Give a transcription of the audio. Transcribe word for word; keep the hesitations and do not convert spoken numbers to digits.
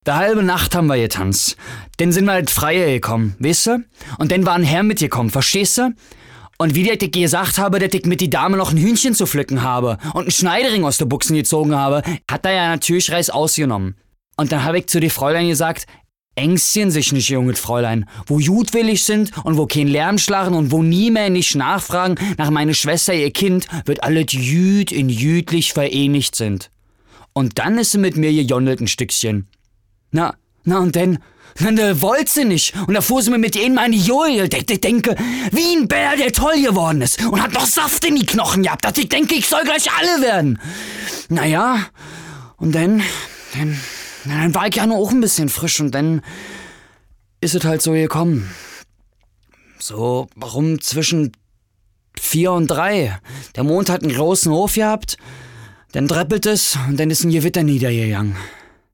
Die halbe Nacht haben wir getanzt. Dann sind wir halt freier gekommen, weißt du? Und dann war ein Herr mitgekommen, verstehst du? Und wie ich gesagt habe, dass ich mit die Dame noch ein Hühnchen zu pflücken habe und einen Schneidering aus den Buchsen gezogen habe, hat er ja natürlich Reis ausgenommen. Und dann habe ich zu die Fräulein gesagt, ängstchen sich nicht, junges Fräulein, wo gutwillig sind und wo kein Lärm schlagen und wo nie mehr nicht nachfragen nach meine Schwester, ihr Kind, wird alle jüd in jüdlich vereinigt sind. Und dann ist sie mit mir gejondelt ein Stückchen. Na, na und denn? Na, da wollt sie nicht. Und da fuhr sie mir mit ihnen meine Joje. Ich, ich denke, wie ein Bär, der toll geworden ist und hat noch Saft in die Knochen gehabt, dass ich denke, ich soll gleich alle werden. Naja, und dann, dann, dann war ich ja nur auch ein bisschen frisch und dann ist es halt so gekommen. So, warum zwischen vier und drei? Der Mond hat einen großen Hof gehabt, dann treppelt es und dann ist ein Gewitter niedergegangen.